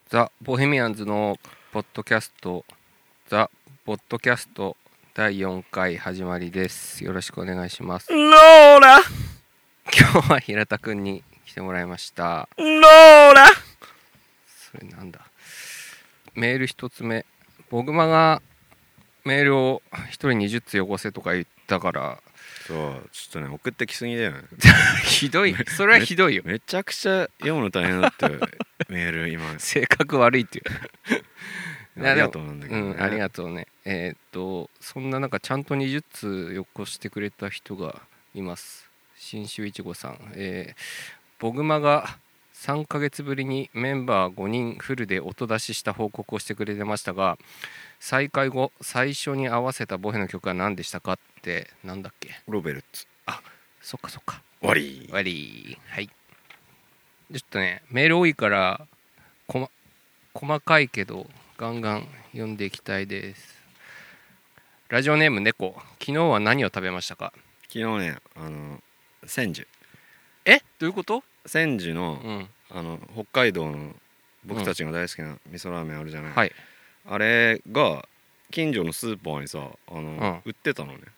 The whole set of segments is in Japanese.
ザ・ボヘミアンズのポッドキャストザ・ポッドキャスト第4回始まりです。よろしくお願いします。 ローラ今日は平田くんに来てもらいました。 ローラそれなんだ。メール一つ目、ボグマがメールを1人20つよこせとか言ったからそうちょっとね送ってきすぎだよねひどい。それはひどいよ。 めちゃくちゃ読むの大変だったよメール今性格悪いっていうありがとうなんだけどね、 ありがとうね。そんな中ちゃんと20通よこしてくれた人がいます。新州いちごさん、ボグマが3ヶ月ぶりにメンバー5人フルで音出しした報告をしてくれてましたが、再開後最初に合わせたボヘの曲は何でしたかって。なんだっけ。 ロベルツ。 あ、そっかそっか。 終わり終わり。はい。ちょっとねメール多いから細かいけどガンガン読んでいきたいです。ラジオネーム猫。昨日は何を食べましたか？ 昨日ね千住。 どういうこと？ 千住の、北海道の僕たちが大好きな味噌ラーメンあるじゃない、 はい。 あれが近所のスーパーにさ売ってたのね。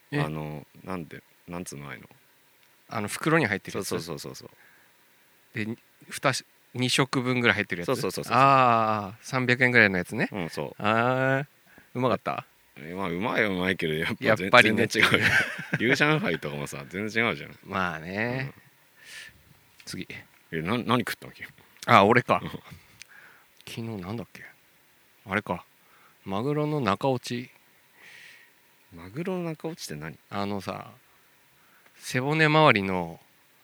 なんつうの袋に入ってるやつ。 そうで2食分ぐらい入ってるやつ。 そうああ、300円ぐらいのやつね。 そうああ、うまかった。 まあうまいけどやっぱりね全然違うよ龍上海とかもさ全然違うじゃん。 まあね、次。 何食ったわけ？ 俺か昨日なんだっけ、あれか、マグロの中落ち。 マグロの中落ちって何？ 背骨周りの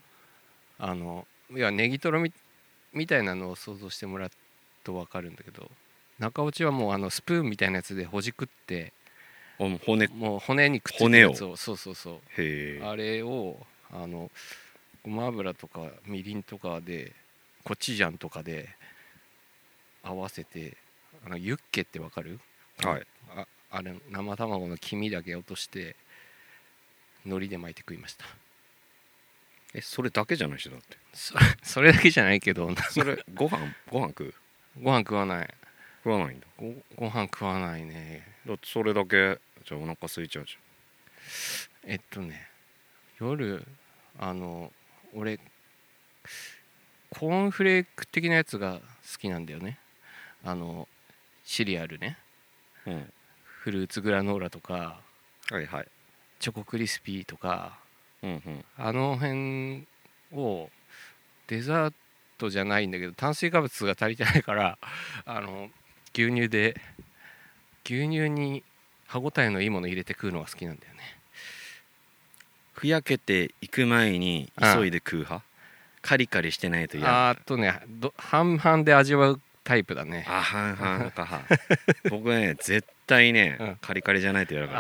いやネギトロみたいなのを想像してもらうと分かるんだけど、中落ちはもうスプーンみたいなやつでほじくって、もう骨にくっついてるやつを、そうへあれをごま油とかみりんとかでコチュジャンとかで合わせて、ユッケって分かる？ はい。 あれ生卵の黄身だけ落として海苔で巻いて食いました。 それだけじゃないしだって。 それだけじゃないけどそれご飯食う？ ご飯食わない。 食わないんだ。 ご飯食わないね。 だってそれだけじゃあお腹空いちゃうじ夜俺コーンフレーク的なやつが好きなんだよね。シリアルね、 ゃん。 フルーツグラノーラとかはいはい。 チョコクリスピーとか、 うんあの辺をデザートじゃないんだけど炭水化物が足りてないから牛乳に歯ごたえのいいもの入れて食うのが好きなんだよね。 ふやけていく前に急いで食う派？カリカリしてないと嫌？ 半々で味わうタイプだね。 半々か僕ね絶対ね、カリカリじゃないと嫌だから。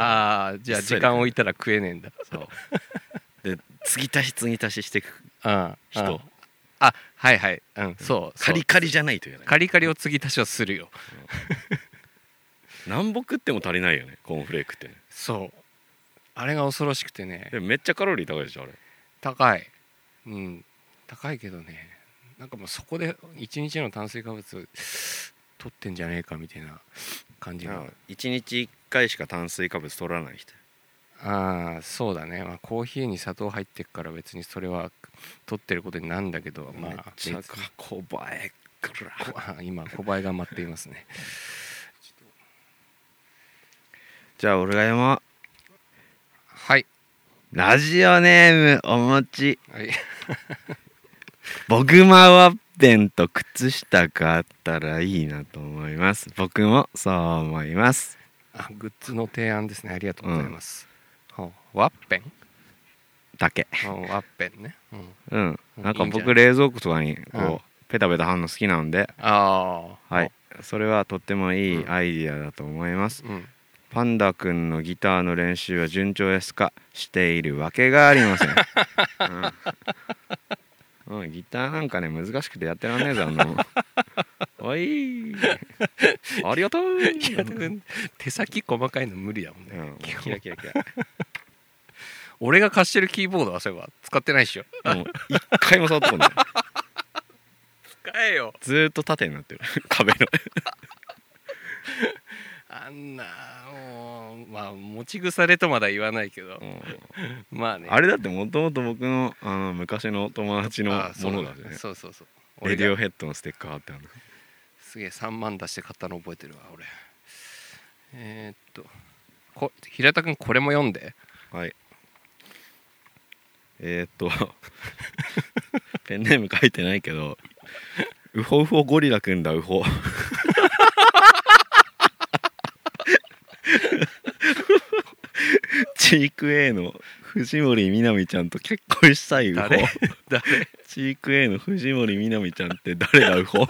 じゃあ時間置いたら食えねえんだ。 そうで継ぎ足ししていく人。 はいはい、そうカリカリじゃないと嫌だ。 カリカリを継ぎ足しはするよ。 何ぼ食っても足りないよねコーンフレークってね。 そうあれが恐ろしくてね。 でもめっちゃカロリー高いでしょあれ。 高い。高いけどね、なんかもうそこで1日の炭水化物取ってんじゃねえかみたいな感じが。 1日1回しか炭水化物取らない人。 そうだね、コーヒーに砂糖入ってっから別にそれは取ってることになるんだけど、 めっちゃ小映えくら今小映えが待っていますね。 じゃあ俺が読もう。 はい。 ラジオネームおもち。 はいボグマワッペンと靴下があったらいいなと思います。僕もそう思います。 グッズの提案ですね。ありがとうございます。ワッペンだけ。 ワッペンね。 なんか僕冷蔵庫とかにこうペタペタ貼るの好きなんで、はい、それはとってもいいアイディアだと思います。パンダくんのギターの練習は順調ですか？しているわけがありません。ギターなんかね難しくてやってらんねえぞおいありがとう。 手先細かいの無理だもんね。 キラキラ俺が貸してるキーボードはそういえば使ってないっしょ。 一回も触ったことない。 使えよ。 ずーっと縦になってる壁のあんなもうまあ持ち腐れとまだ言わないけど、まあね、 あれだってもともと僕の昔の友達のものだしね。 そうそうそう、 レディオヘッドのステッカー貼ってある。 すげえ3万出して買ったの覚えてるわ俺。平田君これも読んで。 はい。ペンネーム書いてないけど、ウホウホゴリラくんだウホチーク A の藤森みなみちゃんと結婚したいウホ。 誰チーク A の藤森みなみちゃんって誰だウホ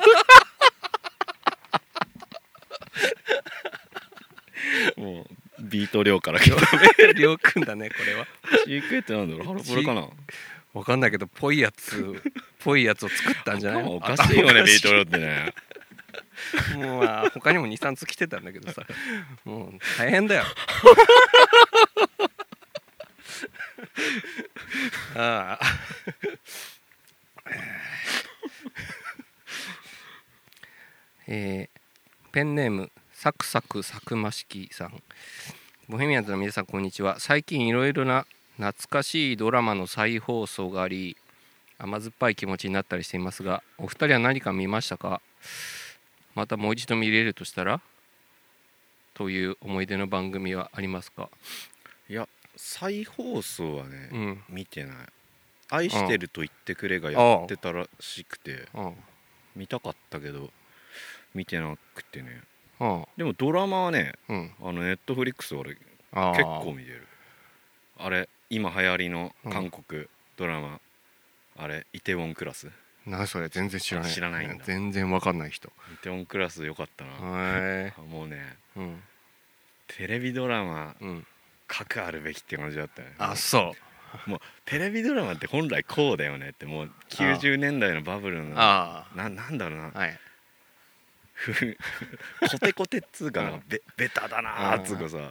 もうビート量から来た量くんだねこれは。 チーク A ってなんだろう、ハロプロかな。 わかんないけどぽいやつを作ったんじゃないの。 おかしいよねビート量ってね。 もう他にも 2,3 つ来てたんだけどさ、もう大変だよああペンネームサクサクサクマシキさん。ボヘミアンズの皆さんこんにちは。最近いろいろな懐かしいドラマの再放送があり、甘酸っぱい気持ちになったりしていますが、お二人は何か見ましたか。またもう一度見れるとしたらという思い出の番組はありますか。 いや再放送はね、見てない。愛してると言ってくれがやってたらしくて、見たかったけど見てなくてね。でもドラマはね、ネットフリックス俺結構見てる。あれ今流行りの韓国ドラマ、あれイテウォンクラス。 何それ、全然知らない。 知らないんだ。 全然わかんない人。 イテウォンクラスよかったな。もうね、テレビドラマ、核あるべきって感じだったよね。 あ、そう。 もうテレビドラマって本来こうだよねって、もう90年代のバブルのなんだろうな、コテコテっつうかな、ベタだなっつうかさ、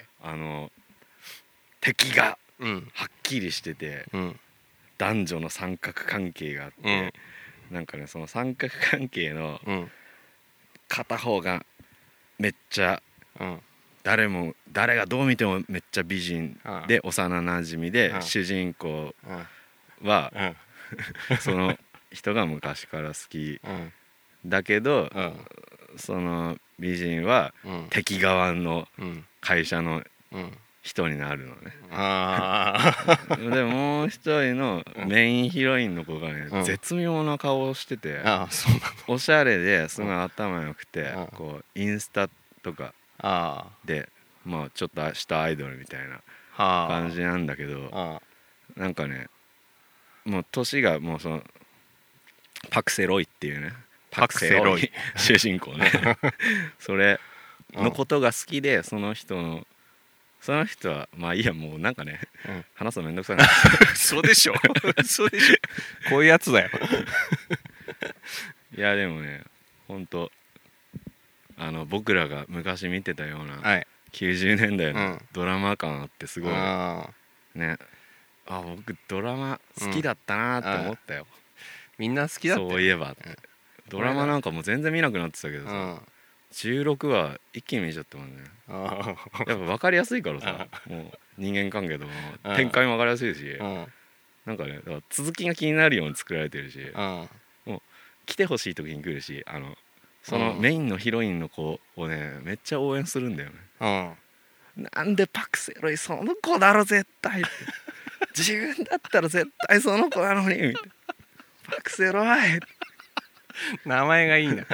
敵がはっきりしてて、男女の三角関係があって、なんかね、その三角関係の片方がめっちゃ、誰がどう見てもめっちゃ美人で幼なじみで、主人公はその人が昔から好きだけど、その美人は敵側の会社の人になるのね。でもう一人のメインヒロインの子がね、絶妙な顔をしてて、おしゃれですごい頭良くて、こうインスタとかでまあちょっとしたアイドルみたいな感じなんだけど、なんかね、もう年がもうそのパクセロイっていうね、パクセロイ主人公ねそれのことが好きで、その人はまあいいや、もうなんかね、話すのめんどくさいなそうでしょそうでしょ、こういうやつだよいやでもね、ほんと僕らが昔見てたような90年代のドラマ感あって、すごいね、僕ドラマ好きだったなって思ったよ。 みんな好きだったよ、 そういえば。ドラマなんかもう全然見なくなってたけどさ、16話一気に見ちゃったもんね。やっぱ分かりやすいからさ、もう人間関係とか展開も分かりやすいし、なんかね、だから続きが気になるように作られてるし、もう来てほしい時に来るし、そのメインのヒロインの子をね、めっちゃ応援するんだよね。なんでパクセロイその子だろ絶対って自分だったら絶対その子なのにみたいな、パクセロイ名前がいいな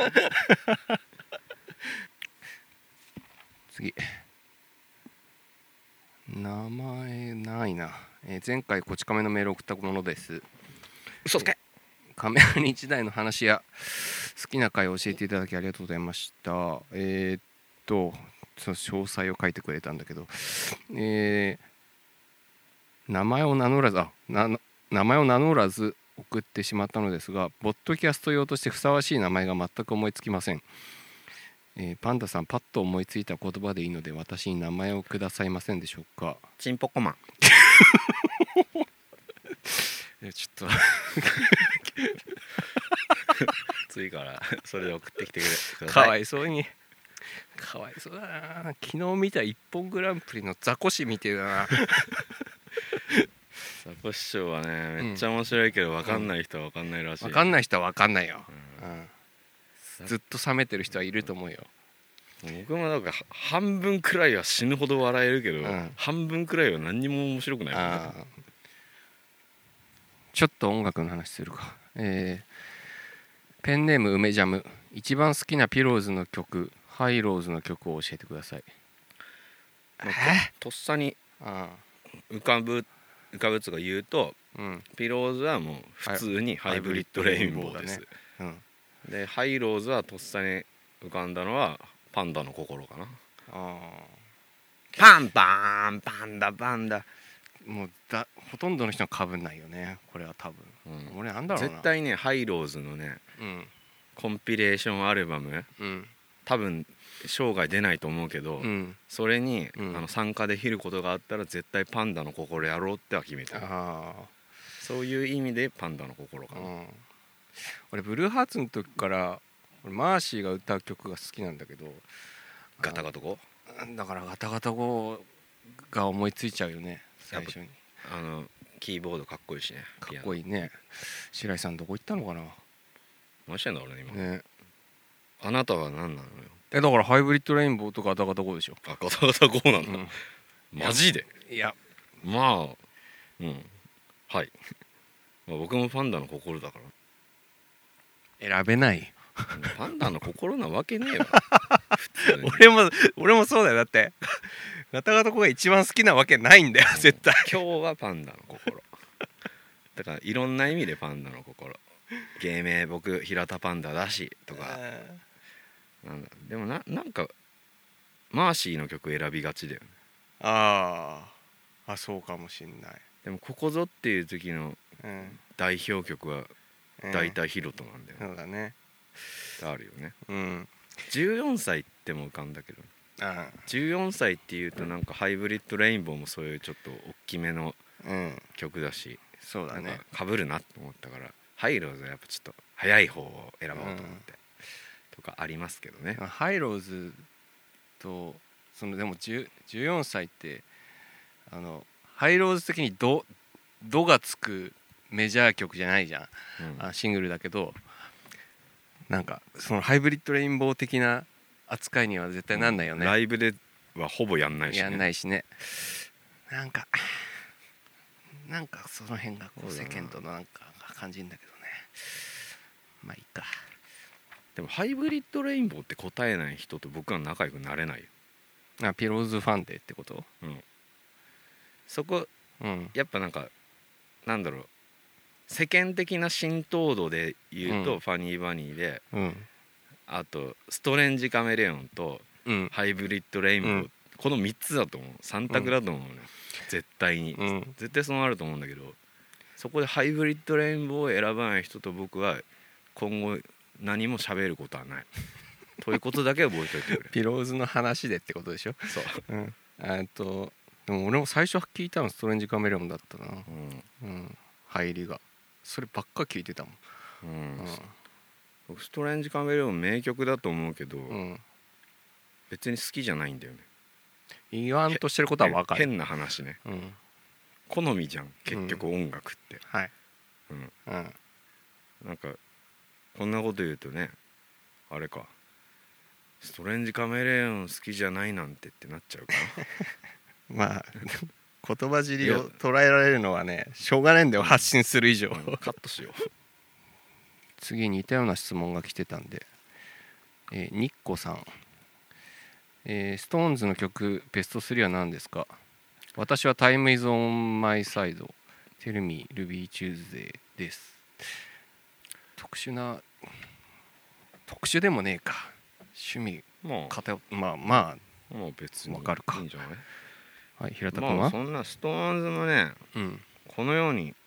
次、名前ないな。前回こち亀のメールを送ったものです。 嘘つけ。 カメラに1台の話や好きな回を教えていただきありがとうございました。その詳細を書いてくれたんだけど、名前を名乗らず送ってしまったのですが、ポッドキャスト用としてふさわしい名前が全く思いつきません。パンダさん、パッと思いついた言葉でいいので私に名前をくださいませんでしょうか。 チンポコマンちょっと次からそれで送ってきてください。 かわいそうに。かわいそうだな。昨日見た一本グランプリのザコシみてえだな。 ザコシショウはねめっちゃ面白いけど分かんない人は分かんないらしい。 分かんない人は分かんないよ、ずっと冷めてる人はいると思うよ。 僕もなんか半分くらいは死ぬほど笑えるけど、半分くらいは何にも面白くないもんね。 ちょっと音楽の話するか。ペンネーム梅ジャム、一番好きなピローズの曲、ハイローズの曲を教えてください。 とっさに浮かぶつが言うと、ピローズはもう普通にハイブリッドレインボーです。でハイローズはとっさに浮かんだのはパンダの心かな。パンパンパンダパンダ、 もうほとんどの人はかぶんないよねこれは多分、俺なんだろうな、 絶対ねハイローズのね、コンピレーションアルバム、多分生涯出ないと思うけど、それに、参加できることがあったら絶対パンダの心やろうっては決めてる。そういう意味でパンダの心かな。 俺ブルーハーツの時からマーシーが歌う曲が好きなんだけど、 ガタガタ語だからガタガタ語が思いついちゃうよね最初に。 キーボードかっこいいしね。 かっこいいね。白井さんどこ行ったのかな。 何してんだ俺今ね。 あなたは何なのよ。 だからハイブリッドレインボーとガタガタ語でしょ。 ガタガタ語なんだ、マジで。 いやまあはい、僕もパンダの心だから選べない。 パンダの心なわけねえわ普通に俺もそうだよ。だってガタガタ語が一番好きなわけないんだよ絶対。 今日はパンダの心だからいろんな意味でパンダの心。芸名僕平田パンダだしとかなんだ。でもなんかマーシーの曲選びがちだよね。 そうかもしんない。 でもここぞっていう時の代表曲は大体ヒロトなんだよね。 そうだね。 あるよね。14歳っても浮かんだけど、14歳っていうとなんかハイブリッドレインボーもそういうちょっと大きめの曲だし、 そうだね。 かぶるなと思ったからハイローズはやっぱちょっと早い方を選ぼうと思って、とかありますけどね。 ハイローズとでも14歳ってハイローズ的にドがつくメジャー曲じゃないじゃん、シングルだけどなんかそのハイブリッドレインボー的な扱いには絶対なんないよね、 ライブではほぼやんないしね。 やんないしね。なんかその辺がこう世間とのなんか感じるんだけどね。まあいいか。 でもハイブリッドレインボーって答えない人と僕は仲良くなれないよ。 ピローズファンでってこと？ そこ、やっぱなんかなんだろう、世間的な浸透度で言うと、ファニーバニーで、あとストレンジカメレオンと、ハイブリッドレインボー、この3つだと思う。3択だと思うね、絶対に、絶対そうなると思うんだけど、そこでハイブリッドレインボーを選ばない人と僕は今後何も喋ることはないということだけ覚えておいてくれ。 ピローズの話でってことでしょ。そう、でも俺も最初聞いたのストレンジカメレオンだったな、入りがそればっか聞いてたもん。 ストレンジカメレオン名曲だと思うけど、別に好きじゃないんだよね。 言わんとしてることは分かる。 変な話ね、好みじゃん結局音楽って、なんかこんなこと言うとねあれか、ストレンジカメレオン好きじゃないなんてってなっちゃうかなまあ言葉尻を捉えられるのはねしょうがないんだよ、発信する以上。 カットしよう。 次似たような質問が来てたんで、ニッコさん、ストーンズの曲ベスト3は何ですか？私は Time is on my side Tell me Ruby Tuesday です。特殊でもねえか、趣味偏まあ別に分かるか。 いいんじゃない？ はい、平田君は？ そんなストーンズもね、このように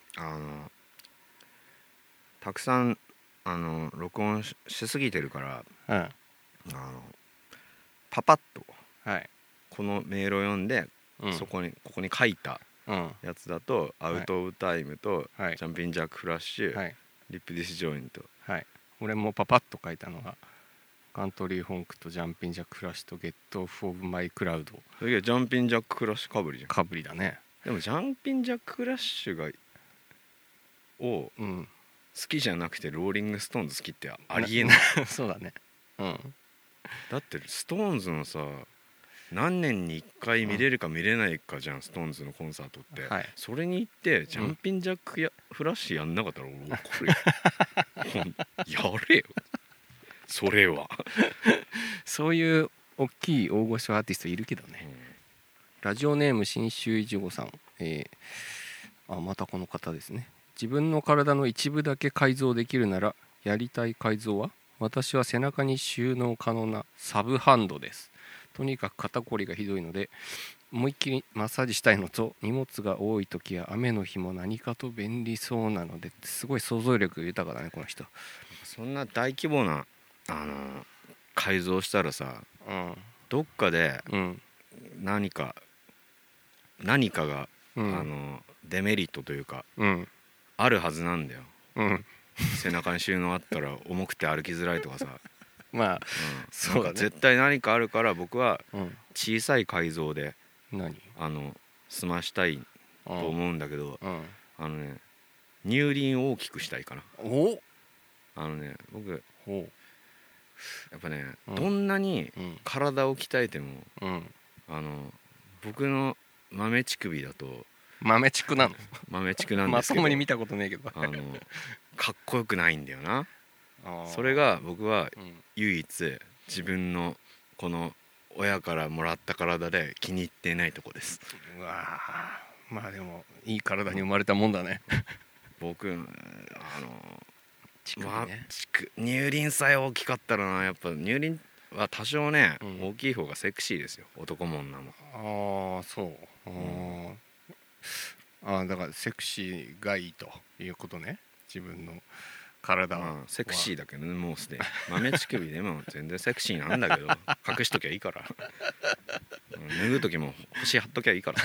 たくさん録音 しすぎてるから、パパッと、このメールを読んで、ここに書いたやつだと、アウト・オブ・タイムと、ジャンピン・ジャック・フラッシュ、リップ・ディス・ジョイント、 俺もパパッと書いたのがカントリーフォンクとジャンピンジャックフラッシュとゲットオフオブマイクラウド。 それジャンピンジャックフラッシュかぶりじゃん。 かぶりだね。 でもジャンピンジャックフラッシュを好きじゃなくてローリングストーンズ好きってありえないそうだね。 だってストーンズのさ何年に1回見れるか見れないかじゃん、ストーンズのコンサートって、はい、それに行ってジャンピンジャックフラッシュやんなかったら俺怒るよやれよそれはそういう大きい大御所アーティストいるけどね、ラジオネーム信州いちごさん、またこの方ですね。自分の体の一部だけ改造できるならやりたい改造は、私は背中に収納可能なサブハンドです。とにかく肩こりがひどいので思いっきりマッサージしたいのと、荷物が多い時や雨の日も何かと便利そうなので、すごい想像力豊かだねこの人。 そんな大規模な改造したらさ、どっかで何かが、デメリットというか、あるはずなんだよ、背中に収納あったら重くて歩きづらいとかさまあ、 そうだね、絶対何かあるから僕は小さい改造で、済ましたいと思うんだけど、乳輪を大きくしたいかな。僕やっぱね、どんなに体を鍛えても、僕の豆乳首だと豆乳なの豆乳なんまですけど、 ともに見たことねえけどかっこよくないんだよな。それが僕は唯一自分のこの親からもらった体で気に入ってないとこです。 うわ、まあでもいい体に生まれたもんだね僕乳輪さえ大きかったらな、やっぱ乳輪は多少ね、大きい方がセクシーですよ、男も女も。 そう、だからセクシーがいいということね。自分の体は、 セクシーだけどね、もうすでに豆乳首でも全然セクシーなんだけど隠しときゃいいから脱ぐ時も星貼っときゃいいから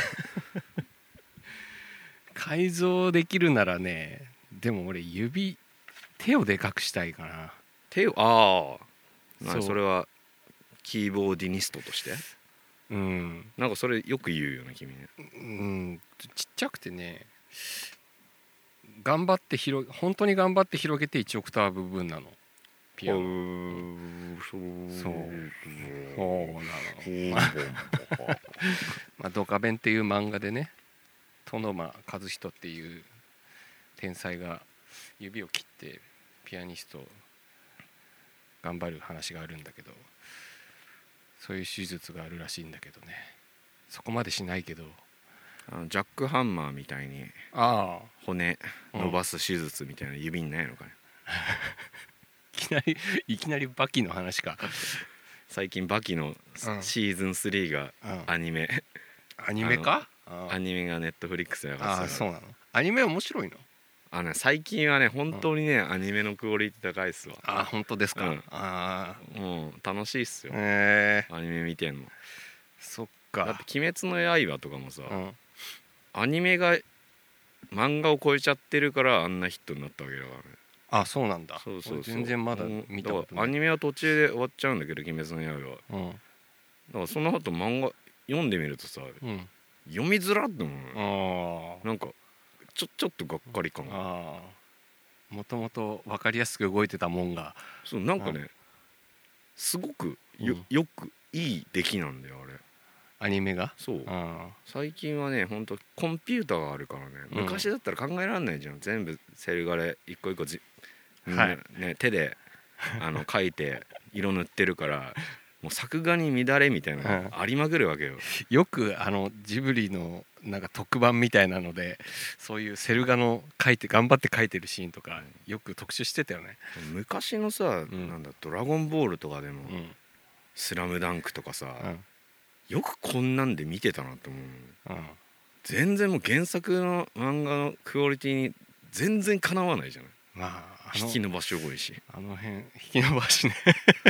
改造できるならね、でも俺手をでかくしたいかな。 手をそれはキーボーディニストとして、なんかそれよく言うよね君ね。 ちっちゃくてね、本当に頑張って広げて1オクターブ分なのピアノ。そうなのドカベンっていう漫画でね、殿間和人っていう天才が指を切ってピアニスト頑張る話があるんだけど、そういう手術があるらしいんだけどね、そこまでしないけど、 ジャックハンマーみたいに骨伸ばす手術みたいな指にないのかねいきなりバキの話か最近バキのシーズン3がアニメか、 アニメがネットフリックスで上がってたから。 そうなの。アニメ面白いの？ 最近はね本当にね、アニメのクオリティ高いっすわ。 本当ですか。 もう楽しいっすよ、アニメ見てんの。 そっか。 だって鬼滅の刃とかもさ、アニメが漫画を超えちゃってるからあんなヒットになったわけだからね。 そうなんだ。 そう全然まだ見たことない。 アニメは途中で終わっちゃうんだけど、鬼滅の刃は、だからその後漫画読んでみるとさ、読みづらって思う。なんかちょっとがっかり感が。 もともと分かりやすく動いてたもんが、 そうなんかね、すごくよくいい出来なんだよあれ、 アニメが。 そう最近はねほんとコンピューターがあるからね、昔だったら考えられないじゃん、全部セル画で一個一個手で描いて色塗ってるからもう作画に乱れみたいなのがありまくるわけよ。 よくジブリのなんか特番みたいなのでそういうセル画の頑張って描いてるシーンとかよく特集してたよね。 昔のさ、なんだドラゴンボールとかでも、スラムダンクとかさ、よくこんなんで見てたなと思う。全然もう原作の漫画のクオリティに全然かなわないじゃない。引き伸ばし多いし、 辺引き伸ばしね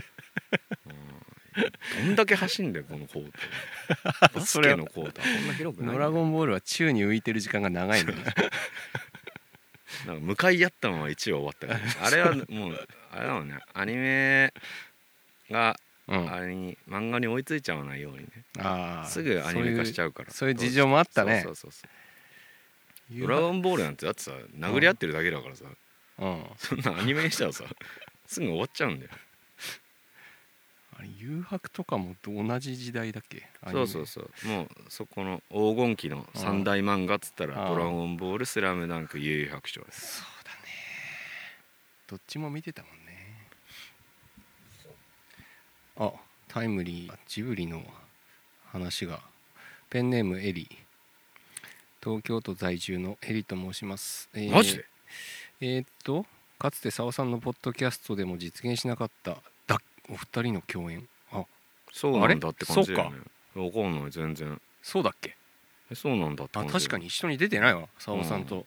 どんだけ走んだよこのコートバスケのコートはこんな広くない。 ドラゴンボールは宙に浮いてる時間が長いんだよねなんか向かい合ったまま1話終わったから、ね、あれはもうあれだもんね、アニメがあれに漫画に追いついちゃわないようにね、すぐアニメ化しちゃうから。 そういう事情もあったね。 そうドラゴンボールなんてだってさ、殴り合ってるだけだからさ、そんなアニメにしたらさすぐ終わっちゃうんだよ。 あれ誘白とかも同じ時代だっけ？ そうもうそこの黄金期の三大漫画っつったらドラゴンボール、スラムダンク、幽遊白書です。 そうだね、どっちも見てたもんね。あ、タイムリー、ジブリの話が。ペンネームエリ、東京都在住のエリと申します。 マジでかつて澤さんのポッドキャストでも実現しなかったお二人の共演。 そうなんだって感じだよね。分かんない、全然。 そうだっけ？ そうなんだって感じ。 確かに一緒に出てないわ、澤さんと。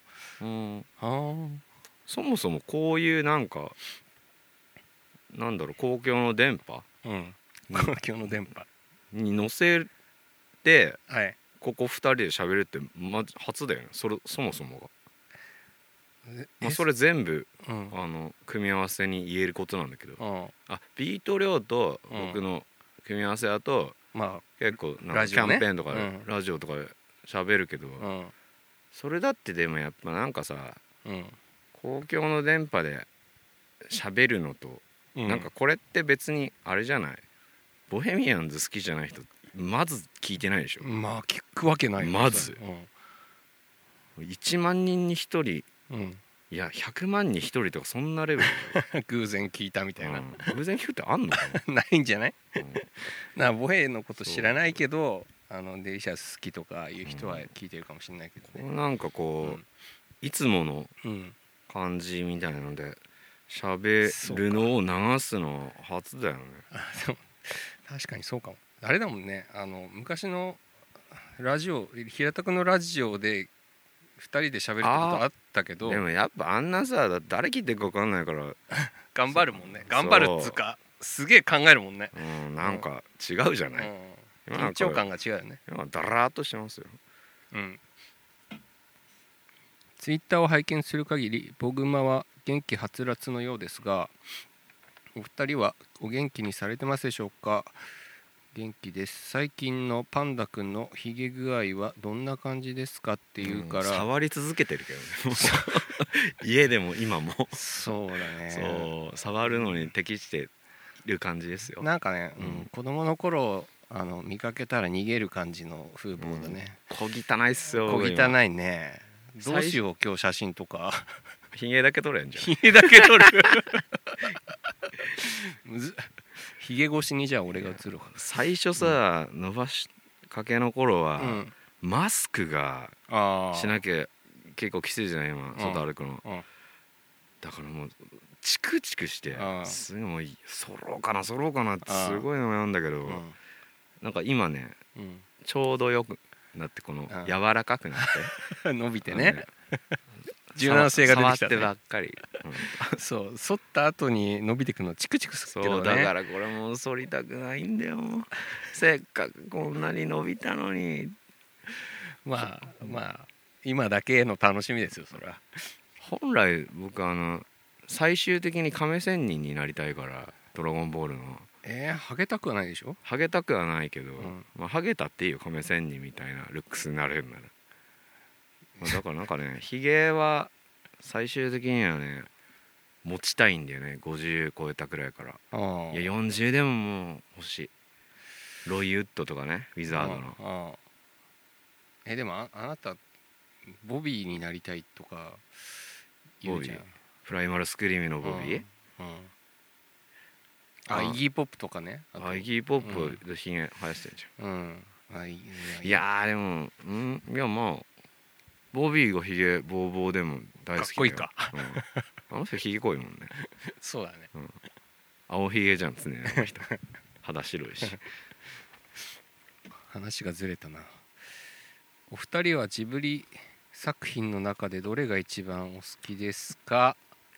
そもそもこういうなんかなんだろう、公共の電波、 公共の電波に乗せて、ここ2人で喋るって初だよね、そもそもが。それ全部、組み合わせに言えることなんだけど、ビート量と僕の組み合わせだと、結構なんかキャンペーンとかで、ラジオとかで喋るけど、それだってでもやっぱなんかさ、公共の電波で喋るのと、なんかこれって別にあれじゃない、ボヘミアンズ好きじゃない人まず聞いてないでしょ。 聞くわけない。 まず、1万人に1人、いや100万に1人とかそんなレベル偶然聞いたみたいな、 偶然聞くってあんのかなないんじゃない？ボヘのこと知らないけどデリシャス好きとかいう人は聞いてるかもしれないけどね。 なんかこう、いつもの感じみたいなので喋るのを流すの初だよね。 確かにそうかも。あれだもんね、昔のラジオ、平田君のラジオで2人で喋るってことあったけど、 でもやっぱあんなさ、誰聞いてるか分かんないから頑張るもんね。頑張るっつうかすげえ考えるもんね。 なんか違うじゃない、 緊張感が違うよね。 今ダラーっとしてますよ。 ツイッターを拝見する限りボグマは元気はつらつのようですが、お二人はお元気にされてますでしょうか？元気です。最近のパンダくんのひげ具合はどんな感じですかっていうから、 触り続けてるけどね家でも今もそうだね、 そう触るのに適してる感じですよ。 なんかね、子供の頃見かけたら逃げる感じの風貌だね。 小汚いっすよ。 小汚いね。どうしよう今日写真とかひげだけ撮れんじゃん。 ひげだけ撮るひげ越しにじゃあ俺が映るわ。 最初さ、伸ばしかけの頃は、マスクがしなきゃ結構きついじゃない今、外歩くの、だからもうチクチクしてすごい揃おうかなってすごい悩んだけど、なんか今ね、ちょうどよくなって、この柔らかくなって伸びてね、柔軟性が出てきたね。 触ってばっかり、 そう剃った後に伸びてくのチクチクするけどね。 そうだからこれも剃りたくないんだよせっかくこんなに伸びたのに。 まあ今だけの楽しみですよそれは。 本来僕最終的に亀仙人になりたいから、ドラゴンボールの。 ハゲたくはないでしょ。 ハゲたくはないけど、ハゲたっていいよ、亀仙人みたいなルックスになれるなら。だからなんかね、ヒゲは最終的にはね持ちたいんだよね、50超えたくらいから。いや40でももう欲しい。ロイウッドとかね、ウィザードの。 でもあなたボビーになりたいとか言うじゃん。 プライマルスクリームのボビー、 イギーポップとかね。 イギーポップでひげ生やしてるじゃん。いやでもいやまあボビーがひげボーボーでも大好きだよ。かっこいいか、あの人ひげ濃いもんねそうだね、 青ひげじゃん常にあの人肌白いし話がずれたな。お二人はジブリ作品の中でどれが一番お好きですか？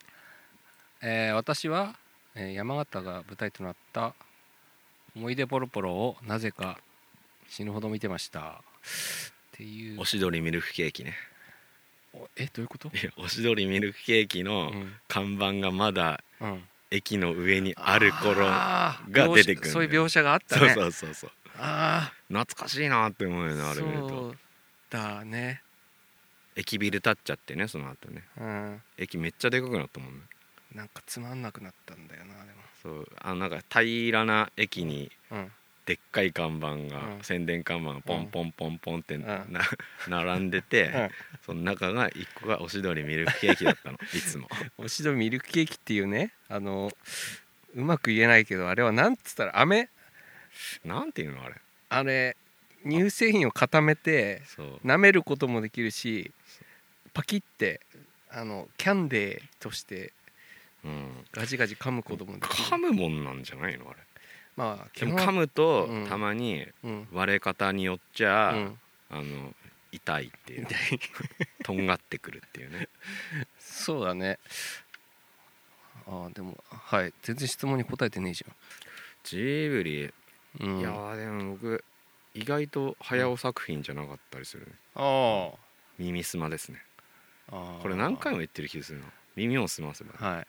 私は、山形が舞台となった思い出ポロポロをなぜか死ぬほど見てましたっていう。 おしどりミルクケーキね。 どういうこと？ いや、おしどりミルクケーキの看板がまだ駅の上にある頃が出てくる。 そういう描写があったね。 そう懐かしいなって思うよね、あれ見ると。 そうだね。 駅ビル建っちゃってね、その後ね、駅めっちゃでかくなったもんね。 なんかつまんなくなったんだよな。でもそうなんか平らな駅にでっかい看板が、宣伝看板がポンポンポンポンって並んでて、その中が1個がおしどりミルクケーキだったの。いつもおしどりミルクケーキっていうね、うまく言えないけど、あれはなんつったら飴なんていうのあれ乳製品を固めて舐めることもできるし、パキってキャンデーとしてガジガジ噛むこともできる。 噛むもんなんじゃないのあれ。 まあでも噛むとたまに割れ方によっちゃ痛いっていうとんがってくるっていうね。 そうだね。でもはい、全然質問に答えてねえじゃん。 ジブリ、いやでも僕意外と早尾作品じゃなかったりするね。耳すまですね。これ何回も言ってる気がするの。耳をすませば。 はい。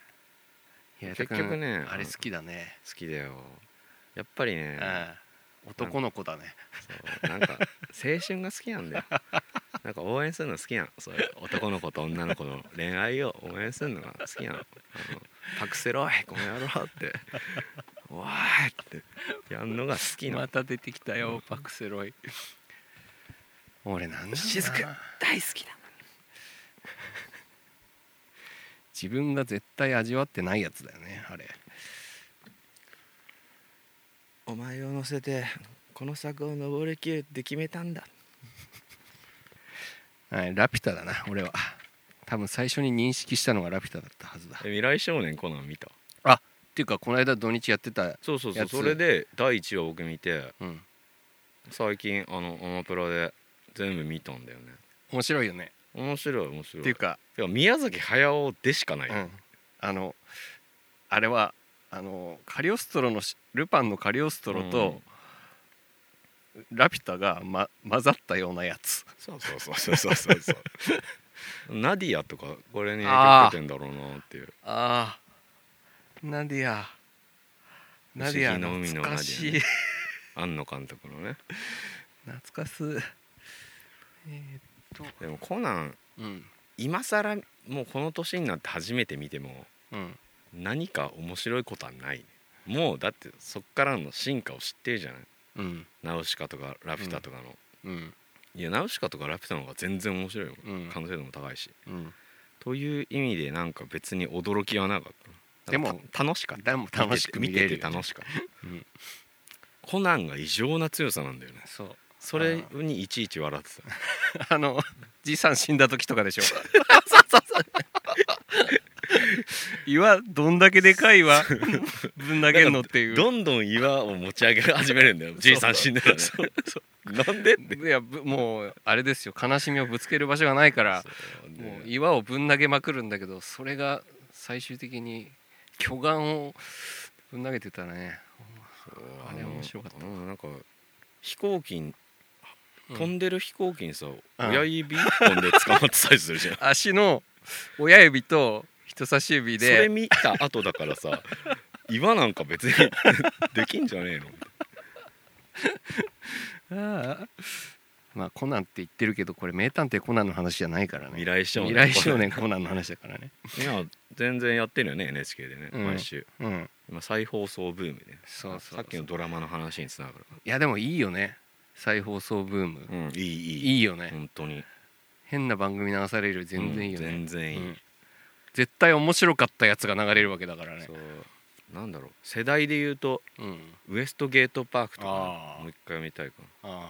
いや結局ね、 あれ好きだね。 好きだよ。やっぱりね、 男の子だね。 そうなんか青春が好きなんだよ。なんか応援するの好きなの。そういう男の子と女の子の恋愛を応援するのが好きなの。パクセロイこの野郎っておーいってやんのが好きなの。 また出てきたよ、パクセロイ。俺なんだしずく大好きだ。 自分が絶対味わってないやつだよね、あれ。 お前を乗せてこの坂を登りきるって決めたんだ。 はい、ラピュタだな俺は。多分最初に認識したのがラピュタだったはずだ。 未来少年コナン見た？ っていうかこの間土日やってたやつ。 そうそれで第1話僕見て、最近アマプラで全部見たんだよね。 面白いよね。 面白いっていうか宮崎駿でしかない、 あれはカリオストロのルパンのカリオストロと、ラピュタが、混ざったようなやつ。 そうナディアとかこれに影響受けてんだろうなっていう。 ナディア不思議の海のナディア、ね、庵野監督のね。 懐かしい。 でもコナン、今更もうこの年になって初めて見ても、何か面白いことはない、ね、もうだってそっからの進化を知ってるじゃない、ナウシカとかラピュタとかの、いやナウシカとかラピュタの方が全然面白いよ、完成度も高いし、という意味でなんか別に驚きはなかった。でも楽しかった。 楽しく見れるよね。 見てて楽しかった、コナンが異常な強さなんだよね。それにいちいち笑ってた。じいさん死んだ時とかでしょ。岩どんだけでかい岩ぶん投げるのっていう。 どんどん岩を持ち上げ始めるんだよ。じいさん死んだらね。なんでって。 いやもうあれですよ、悲しみをぶつける場所がないから、もう岩をぶん投げまくるんだけど、それが最終的に巨岩をぶん投げてたね。あれ面白かった。 なんか飛行機飛んでる飛行機にさ、親指一本で捕まってたりするじゃん。 足の親指と人差し指で。 それ見た後だからさ、岩なんか別にできんじゃねえの。 まあコナンって言ってるけど、これ名探偵コナンの話じゃないからね。 未来少年コナンの話だからね。 いや全然やってるよね NHK でね、毎週。今再放送ブームで、さっきのドラマの話につながる。 いやでもいいよね、再放送ブーム。いいよね本当に。 変な番組流されるより全然いいよね。 全然いい、 絶対面白かったやつが流れるわけだからね。 なんだろう、世代で言うと、ウエストゲートパークとかもう一回見たいかな。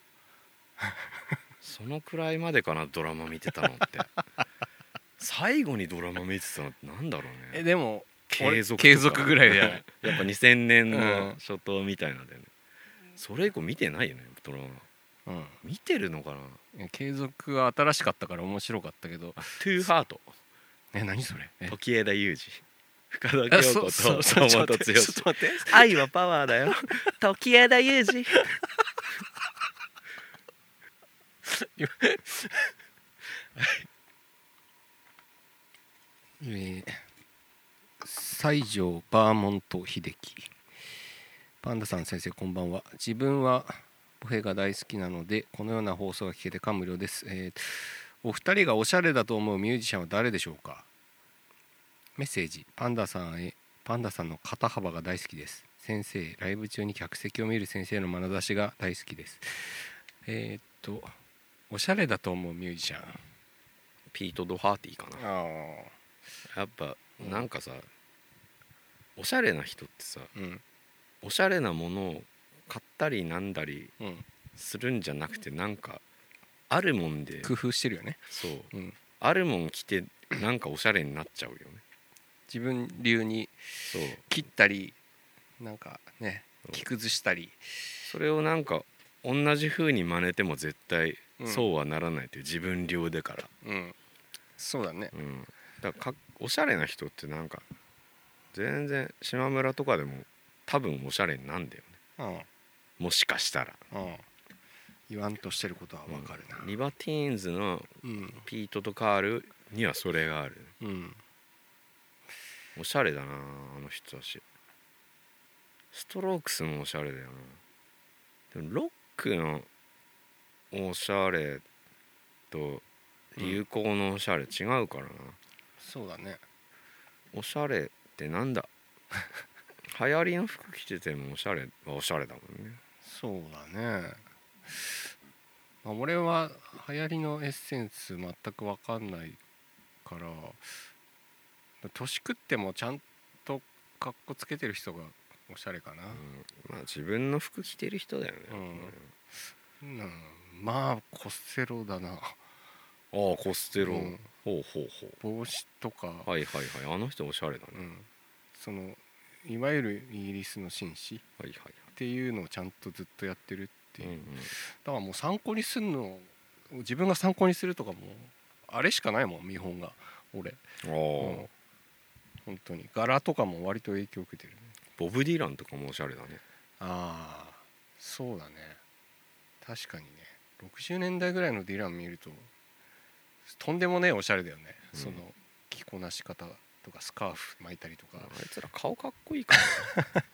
そのくらいまでかな、ドラマ見てたのって最後にドラマ見てたのってなんだろうね。 でも継続ぐらいじゃない。 やっぱ2000年の初頭みたいなんでね、それ以降見てないよねドラマ。見てるのかな。 継続は新しかったから面白かったけど。 トゥーハート。 何それ。 時枝裕二、深田恭子と山本剛。愛はパワーだよ時枝裕二。 西条バーモント秀樹。パンダさん先生こんばんは。自分はボヘが大好きなのでこのような放送が聞けて感無量です。お二人がおしゃれだと思うミュージシャンは誰でしょうか。メッセージ。パンダさんへ。パンダさんの肩幅が大好きです。先生、ライブ中に客席を見る先生の眼差しが大好きです。おしゃれだと思うミュージシャン、 ピート・ドハーティーかな。やっぱなんかさ、おしゃれな人ってさ、おしゃれなものを買ったりなんだりするんじゃなくて、なんかあるもんで工夫してるよね。 そう、あるもん着てなんかおしゃれになっちゃうよね。 自分流に切ったりなんかね着崩したり、 それをなんか同じ風に真似ても絶対そうはならないという、自分流でから、 そうだね、 だからおしゃれな人ってなんか全然島村とかでも多分おしゃれになんだよね、もしかしたら、 言わんとしてることは分かるな、 リバティーンズのピートとカールにはそれがある、おしゃれだなあの人たち。ストロークスもおしゃれだよな。でもロックのおしゃれと流行のおしゃれ違うからな、 そうだね。 おしゃれってなんだ流行りの服着ててもおしゃれはおしゃれだもんね。 そうだね、俺は流行りのエッセンス全く分かんないから年食ってもちゃんとかっこつけてる人がおしゃれかな、 まあ自分の服着てる人だよね、 まあコステロだな。 コステロ、ほう帽子とか、 はいあの人おしゃれだね、 そのいわゆるイギリスの紳士っていうのをちゃんとずっとやってるっていう、だからもう参考にするの、自分が参考にするとかもあれしかないもん見本が俺。本当に柄とかも割と影響を受けてるね。 ボブ・ディランとかもおしゃれだね。 そうだね、確かにね。60年代ぐらいのディラン見るととんでもねえおしゃれだよね、その着こなし方とかスカーフ巻いたりとか。 あいつら顔かっこいいから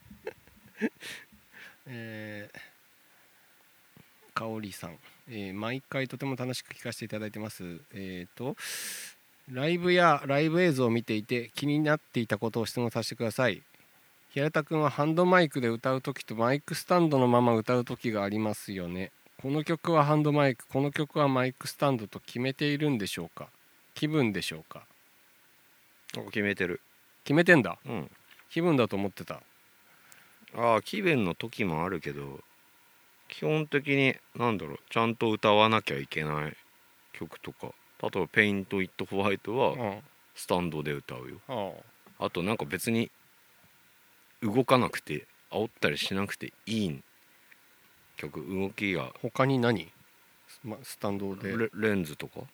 かおりさん、毎回とても楽しく聞かせていただいてます。ライブやライブ映像を見ていて気になっていたことを質問させてください。平田くんはハンドマイクで歌うときとマイクスタンドのまま歌うときがありますよね。この曲はハンドマイク、この曲はマイクスタンドと決めているんでしょうか。気分でしょうか。 決めてる。 決めてんだ。気分だと思ってた。 気分の時もあるけど、基本的にちゃんと歌わなきゃいけない曲とか、例えばペイント・イット・ホワイトはスタンドで歌うよ。あとなんか別に動かなくて煽ったりしなくていい曲、動きが。 他に何、スタンドでレンズとか。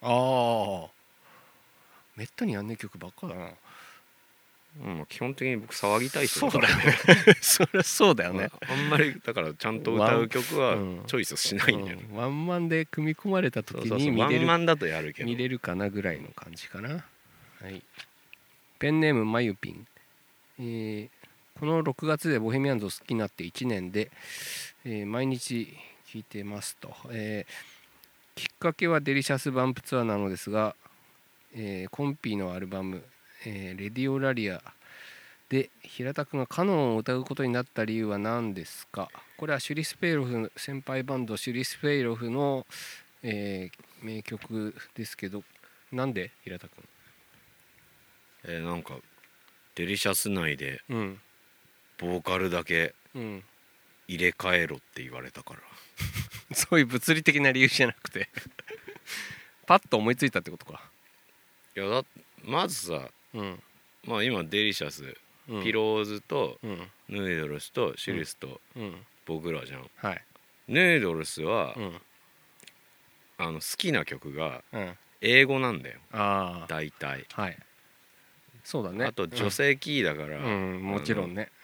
めったにやんねえ曲ばっかだな。 基本的に僕騒ぎたい人だからねそりゃそうだよね、 あんまりだからちゃんと歌う曲はチョイスしないんだよね、 ワンマンで組み込まれた時に見れる、 ワンマンだとやるけど見れるかなぐらいの感じかな。はい。ペンネームまゆぴん、この6月でボヘミアンズを好きになって1年で、毎日聴いてますと、きっかけはデリシャスバンプツアーなのですが、コンピーのアルバム、レディオラリアで平田君がカノンを歌うことになった理由は何ですか。これはシュリスペイロフ先輩バンドシュリスペイロフの、名曲ですけど、なんで平田君。 なんかデリシャス内でボーカルだけ入れ替えろって言われたから、 そういう物理的な理由じゃなくてパッと思いついたってことか。 いやまずさ、今デリシャス、ピローズと、ヌードルスとシリスと、僕らじゃん、ヌードルスは、好きな曲が英語なんだよ、大体。 そうだね。 あと女性キーだから、 もちろんね、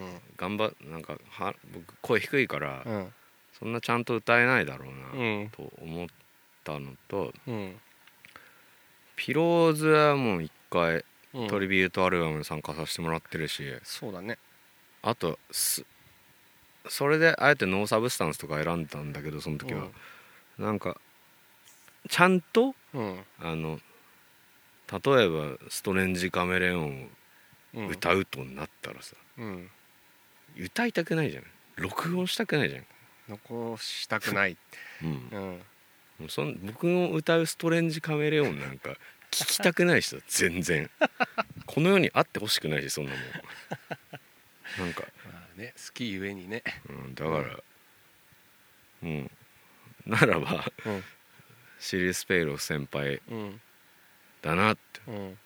僕声低いから、そんなちゃんと歌えないだろうな、と思ったのと、ピローズはもう一回トリビュートアルバムに参加させてもらってるし、 そうだね。 あとそれであえてノーサブスタンスとか選んだんだけど、その時は、なんかちゃんと、例えばストレンジカメレオンを歌うとなったらさ、歌いたくないじゃん、録音したくないじゃん、 残したくない僕の歌うストレンジカメレオンなんか聞きたくないしさ全然この世にあってほしくないし、そんなもんなんか、 まあね、好きゆえにね、 だからならば、シリウス・ペイロフ先輩だなって、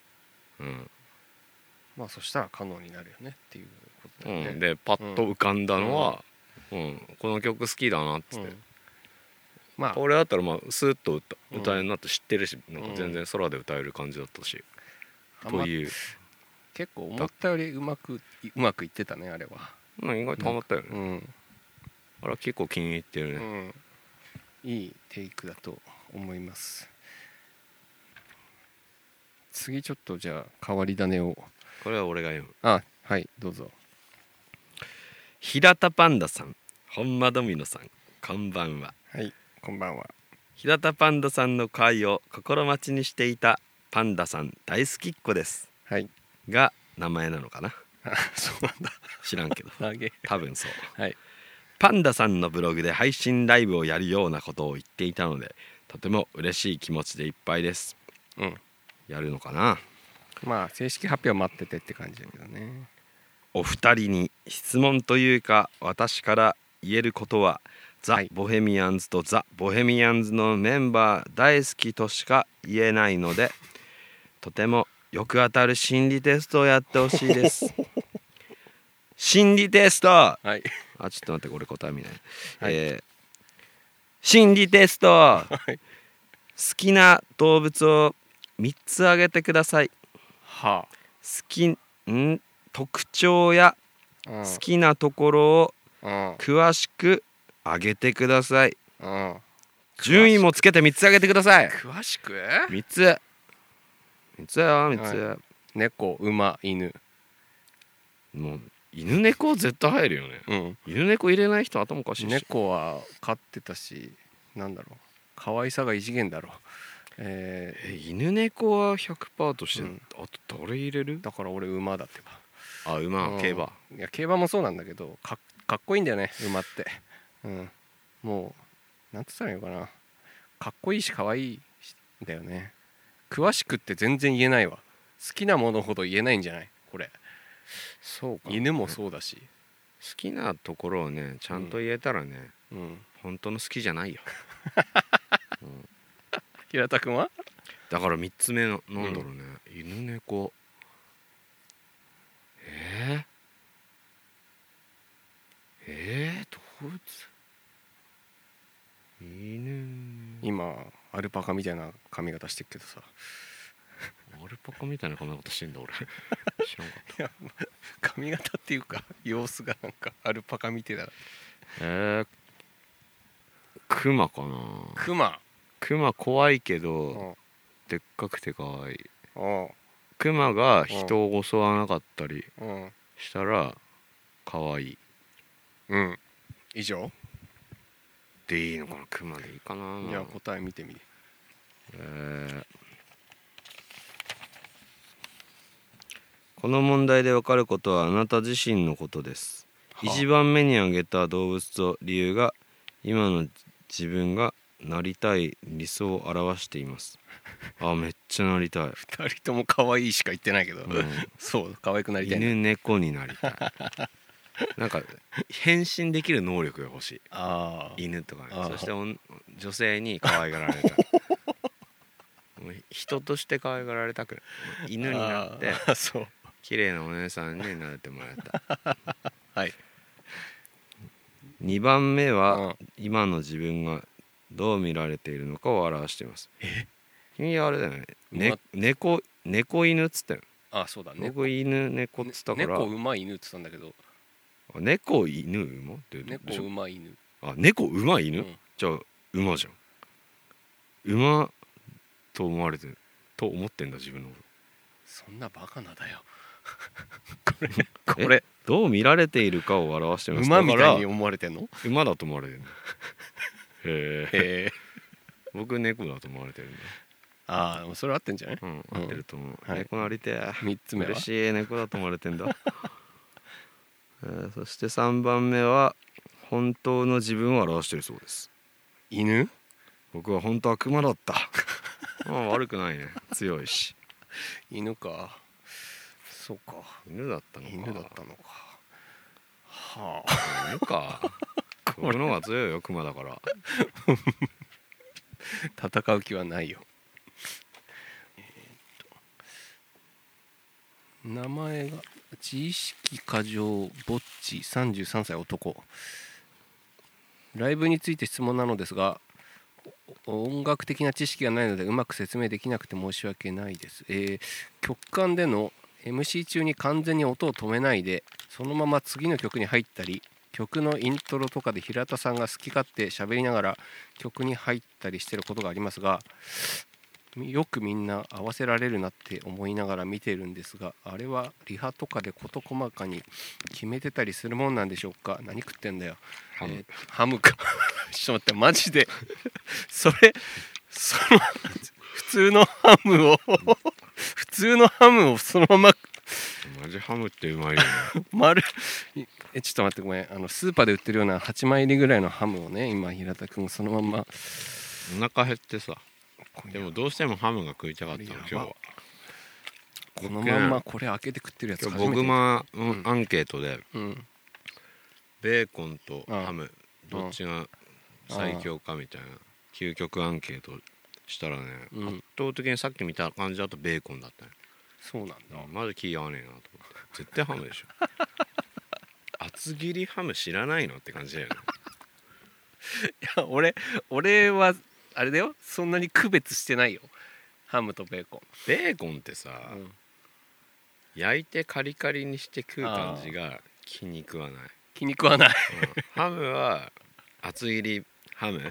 まあそしたら可能になるよねっていうことだよね。 でパッと浮かんだのは、この曲好きだなっつって、まあこれだったらまあスーッと歌えるなって知ってるし、なんか全然空で歌える感じだったし、という結構思ったよりうまくいってたね、あれは。 意外とハマったよね。あれは結構気に入ってるね。 いいテイクだと思います。次ちょっとじゃあ変わり種を。 これは俺が読む。 はい、どうぞ。 平田パンダさん、本間ドミノさん、こんばんは。 はい、こんばんは。 平田パンダさんの回を心待ちにしていたパンダさん大好きっ子です。 はい。 が名前なのかな。 そうなんだ。 知らんけど。多分そう。 はい。 パンダさんのブログで配信ライブをやるようなことを言っていたので、とても嬉しい気持ちでいっぱいです。やるのかな。 まあ正式発表待っててって感じだけどね。 お二人に質問というか、私から言えることは、ザ・ボヘミアンズとザ・ボヘミアンズのメンバー大好きとしか言えないので、とてもよく当たる心理テストをやってほしいです。心理テスト、 はい、 ちょっと待って、これ答え見ない、心理テスト、好きな動物を3つ挙げてください。特徴や好きなところを詳しく挙げてください。順位もつけて3つ挙げてください。 詳しく 3つだよ、3つ。 猫、馬、犬。 もう犬猫絶対入るよね。犬猫入れない人頭おかしいし。 猫は飼ってたし、なんだろう、可愛さが異次元だろう。 犬猫は 100% として、あと誰入れる？ だから俺馬だってば。 馬、競馬。 いや競馬もそうなんだけど、かっこいいんだよね、馬って。もうなんつったらいいのかな、かっこいいし可愛いんだよね。詳しくって全然言えないわ。好きなものほど言えないんじゃないこれ。 そうか、 犬もそうだし、 好きなところをねちゃんと言えたらね、本当の好きじゃないよ。 平田君はだから3つ目のなんだろうね、犬猫。動物、犬。 今アルパカみたいな髪型してるけどさ。 アルパカみたいな髪型してんだ俺。知らんかった。 いや髪型っていうか様子がなんかアルパカみてえだ。 クマかな。クマ怖いけどでっかくて可愛い。クマが人を襲わなかったりしたら可愛い。 以上でいいのかな。クマでいいかな。 じゃあ答え見てみて。 この問題で分かることはあなた自身のことです。1番目に挙げた動物と理由が今の自分がなりたい理想を表しています。めっちゃなりたい。 2人とも可愛いしか言ってないけど、そう可愛くなりたい。 犬猫になりたい。なんか変身できる能力が欲しい。犬とかね。そして女性に可愛がられたい。人として可愛がられたくない。犬になって綺麗なお姉さんになってもらいたい。 はい。 2番目は今の自分がどう見られているのかを表しています。君はあれだよね。猫犬っつったよ。 そうだね。 猫犬猫っつったから。 猫馬犬っつったんだけど。 猫犬馬って猫馬犬。 猫馬犬、じゃあ馬じゃん。馬と思われてると思ってんだ自分のこと。 そんなバカなだよこれどう見られているかを表してます。 馬みたいに思われてんの？ 馬だと思われてるの。へえ僕猫だと思われてるんだ。 ああ、それ合ってんじゃない？ 合ってると思う、猫なりてえ。 3つ目は嬉しい、猫だと思われてんだそして3番目は本当の自分を表しているそうです。 犬？ 僕は本当はクマだった悪くないね、強いし。 犬か。そうか、 犬だったのか。 犬だったのか。はあ、犬か僕の方が強いよ、クマだから戦う気はないよ。名前が自意識過剰ぼっち33歳男。ライブについて質問なのですが、音楽的な知識がないのでうまく説明できなくて申し訳ないです。曲間での MC 中に完全に音を止めないでそのまま次の曲に入ったり、曲のイントロとかで平田さんが好き勝手喋りながら曲に入ったりしてることがありますが、よくみんな合わせられるなって思いながら見てるんですが、あれはリハとかで事細かに決めてたりするもんなんでしょうか。何食ってんだよ。ハムかちょっと待って、マジでその普通のハムをそのままマジハムってうまいよね丸ちょっと待って、ごめん、スーパーで売ってるような8枚入りぐらいのハムをね、今平田君そのまま。 お腹減ってさ、でもどうしてもハムが食いたかったの今日は。 このまんまこれ開けて食ってるやつ初めて。 僕もアンケートで、ベーコンとハムどっちが最強かみたいな究極アンケートしたらね、圧倒的にさっき見た感じだとベーコンだったね。 そうなんだ。 まず気合わねえなと思って、絶対ハムでしょ厚切りハム知らないのって感じだよねいや俺はあれだよ、そんなに区別してないよ、ハムとベーコン。 ベーコンってさ、焼いてカリカリにして食う感じが気に食わない。 気に食わない、 ハムは厚切りハム、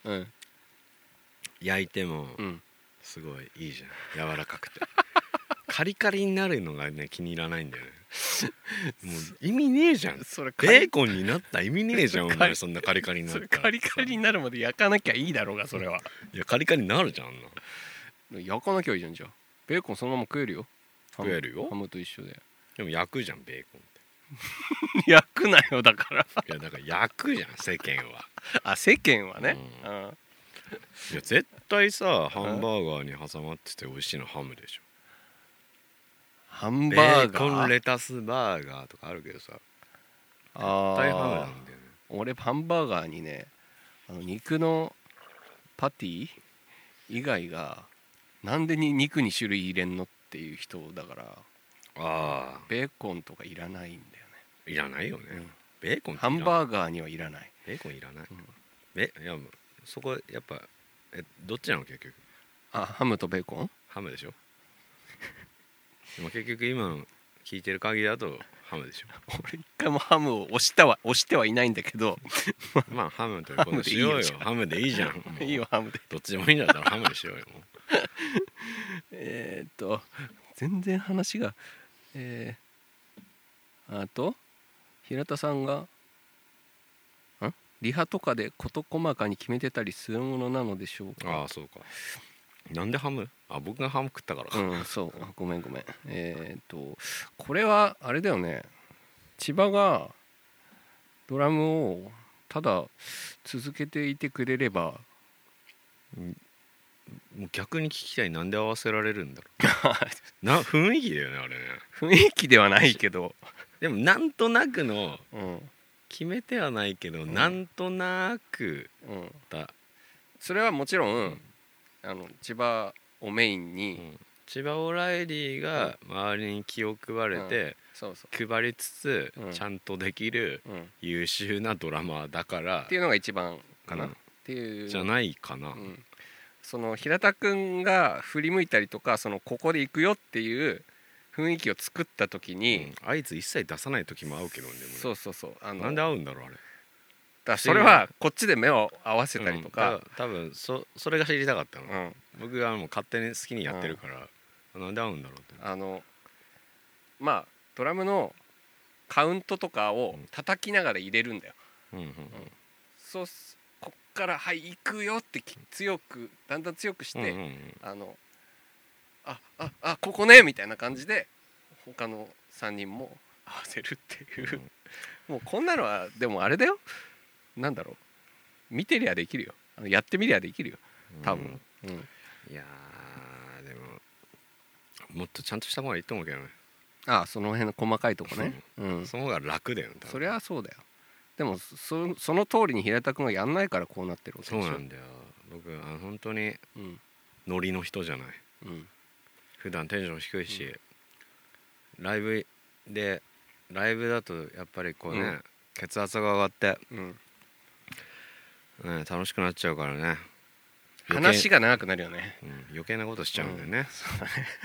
焼いてもすごいいいじゃん、柔らかくてカリカリになるのがね気に入らないんだよねもう意味ねえじゃん、それベーコンになった意味ねえじゃんお前、そんなカリカリになったら。 それカリカリになるまで焼かなきゃいいだろうが、それは。 いやカリカリになるじゃん、あんな焼かなきゃいいじゃん。じゃあベーコンそのまま食えるよ。 食えるよ、 ハムと一緒で。 でも焼くじゃんベーコンって焼くなよだからいやだから焼くじゃん世間は。 あ、世間はね、 いや絶対さハンバーガーに挟まってて美味しいのハムでしょ。 ハンバーガー、 ベーコンレタスバーガーとかあるけどさ、絶対ハムなんだよね。 俺ハンバーガーにね、肉のパティ以外がなんでに肉に種類入れんのっていう人だから、ベーコンとかいらないんだよね。 いらないよね、ベーコンってハンバーガーにはいらない。 ベーコンいらない、いやそこやっぱどっちなの結局。 ハムとベーコン。 ハムでしょでも結局今の聞いてる限りだとハムでしょ俺一回もハムを押してはいないんだけどまあハムということにしようよ。ハムでいいじゃんいいよハムで。 どっちでもいいんだったらハムにしようよもう全然話があと平田さんがリハとかで事細かに決めてたりするものなのでしょうか。 ああそうか。なんでハム？僕がハム食ったからか。 そうごめんこれはあれだよね、千葉がドラムをただ続けていてくれれば、 もう逆に聞きたい、なんで合わせられるんだろう雰囲気だよねあれね。 雰囲気ではないけどでもなんとなくの、決めてはないけど、なんとなくだ、 それはもちろん、千葉をメインに、 千葉オライリーが周りに気を配れて、配りつつ、ちゃんとできる優秀なドラマーだからっていうのが一番かな、っていうじゃないかな、 その平田君が振り向いたりとか、ここで行くよっていう雰囲気を作った時に、 あいつ一切出さない時も合うけどね。 そうなんで合うんだろうあれ。 だそれはこっちで目を合わせたりとか、 多分それが知りたかったの、僕がもう勝手に好きにやってるから、 なんで合うんだろうって。 まあドラムのカウントとかを叩きながら入れるんだよ、そうこっからはい行くよって強くだんだん強くして、ここねみたいな感じで他の3人も合わせるっていう、もうこんなのはでもあれだよ、なんだろう、見てりゃできるよ、やってみりゃできるよ多分、 いやでももっとちゃんとした方がいいと思うけどね。 その辺の細かいとこね、 その方が楽だよね。 そりゃそうだよ。でもその通りに平田君がやんないからこうなってるわけでしょ。 そうなんだよ。僕本当にノリの人じゃない、普段テンション低いし、ライブだとやっぱりこうね、血圧が上がって、楽しくなっちゃうからね。 話が長くなるよね、 余計なことしちゃうんだよね、 そうだね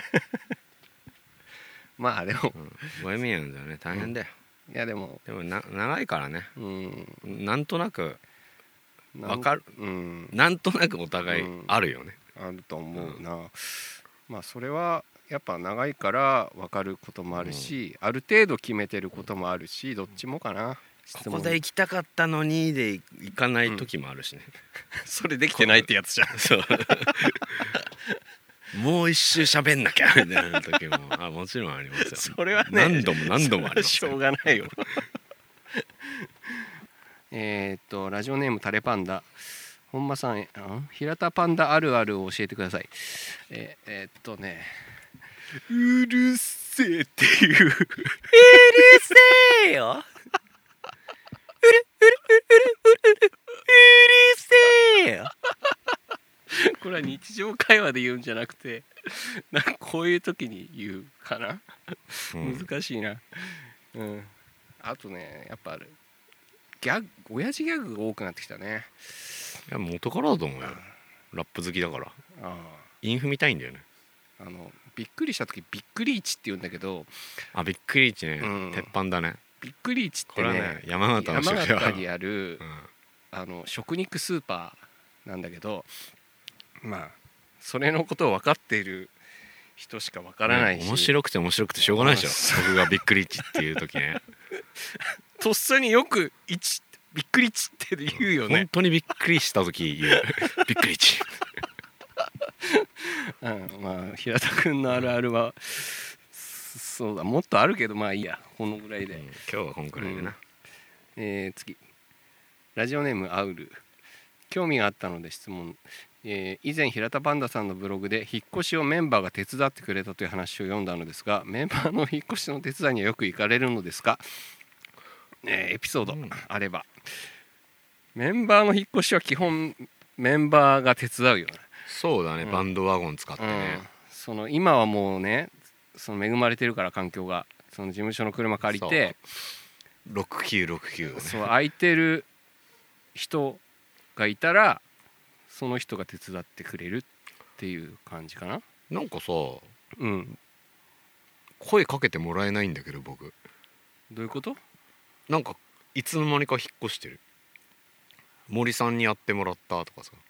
まあでもボヘミアンだよね、大変だよ、 いやでも長いからね、なんとなく分かる、なんとなくお互いあるよね、 あると思うな、まあそれはやっぱ長いから分かることもあるし、ある程度決めてることもあるし、どっちもかな。 ここで行きたかったのにで行かない時もあるしね、 それできてないってやつじゃん。 そうもう一周喋んなきゃみたいな時ももちろんありますよ。 それはね何度もありますしょうがないよラジオネームタレパンダ、本間さん平田パンダあるあるを教えてください。うるせえっていううるせえようるせえよこれは日常会話で言うんじゃなくて、なんかこういう時に言うかな、難しいな。あとね、やっぱ親父ギャグが多くなってきたね。 いや元からだと思うよ、ラップ好きだから。インフ見たいんだよね。 びっくりした時びっくり市って言うんだけど、 びっくり市ね、鉄板だね。 びっくり市ってね、 山形にある、食肉スーパーなんだけど、まあそれのことを分かっている人しか分からないし、 面白くてしょうがないでしょ僕がびっくり市っていう時ねとっさによくびっくり市って言うよね。 本当にびっくりした時言うびっくり市まあ平田君のあるあるは、そうだ、もっとあるけどまあいいや、このぐらいで、 今日はこのくらいでな。 次、ラジオネームアウル、興味があったので質問。以前平田パンダさんのブログで引っ越しをメンバーが手伝ってくれたという話を読んだのですが、メンバーの引っ越しの手伝いにはよく行かれるのですか？エピソードあれば。メンバーの引っ越しは基本メンバーが手伝うよね。 そうだね、バンドワゴン使ってね、 今はもうね、恵まれてるから環境が、事務所の車借りて 6969、ね、 空いてる人がいたらその人が手伝ってくれるっていう感じかな。 なんかさ、声かけてもらえないんだけど僕。 どういうこと？ なんかいつの間にか引っ越してる。森さんにやってもらったとかさ。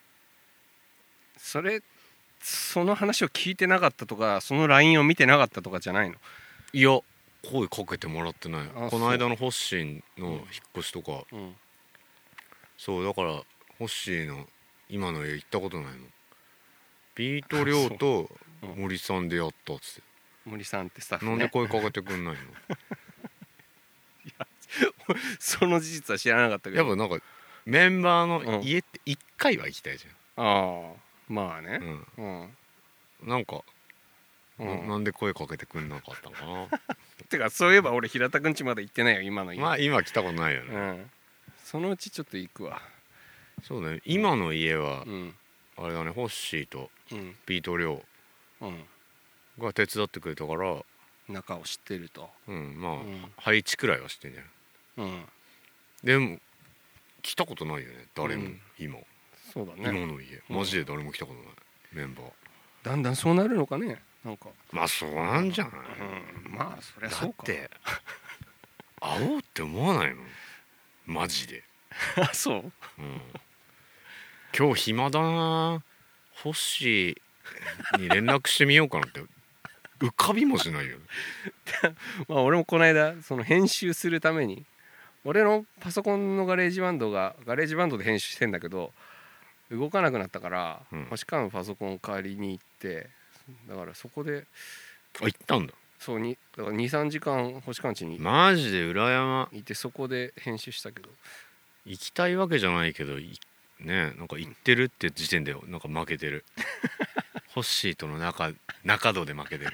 その話を聞いてなかったとか、その LINE を見てなかったとかじゃないの？ いや、声かけてもらってない。この間のホッシーの引っ越しとか、そうだからホッシーの今の家行ったことないの。ビートリョウと森さんでやったっつって。 森さんってスタッフね。 なんで声かけてくんないの？いやその事実は知らなかったけど、 やっぱなんかメンバーの家って1回は行きたいじゃん。 まあね、 なんか、なんで声かけてくんなかったのかなてかそういえば俺平田くん家まで行ってないよ、今の家。 まあ今来たことないよね、 そのうちちょっと行くわ。 そうね、今の家は、あれだね、ホッシーとビートリョウが手伝ってくれたから中を知ってると。 まあ、配置くらいは知ってんじゃん。でも来たことないよね誰も、今。 そうだね、 今の家マジで誰も来たことない、メンバー。 だんだんそうなるのかね、なんか。 まあそうなんじゃない、 まあそりゃそうか。 だって会おうって思わないのマジでそう、 今日暇だな、ホッシに連絡してみようかなって浮かびもしないよねまあ俺もこの間その編集するために俺のパソコンのガレージバンドで編集してんだけど動かなくなったから、星川のパソコンを借りに行って、だからそこで行ったんだ。 そうにだから 2,3 時間星川ん家にマジで裏山いてそこで編集したけど、 行きたいわけじゃないけどね、なんか行ってるって時点でなんか負けてるホッシーとの中度で負けてる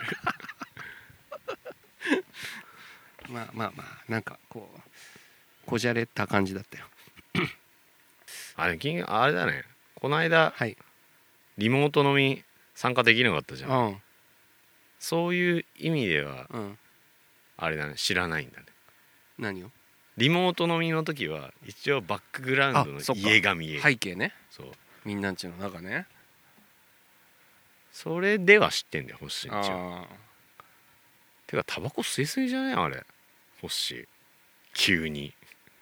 まあなんかこうこじゃれた感じだったよあれだね、この間、はい、リモート飲み参加できなかったじゃん、そういう意味では、あれだね、知らないんだね。 何を？ リモート飲みの時は一応バックグラウンドの家が見える、 背景ね、 そうみんなんちの中ね、 それでは知ってんだよホッシーんちは。てかタバコ吸いすぎじゃないあれホッシー急に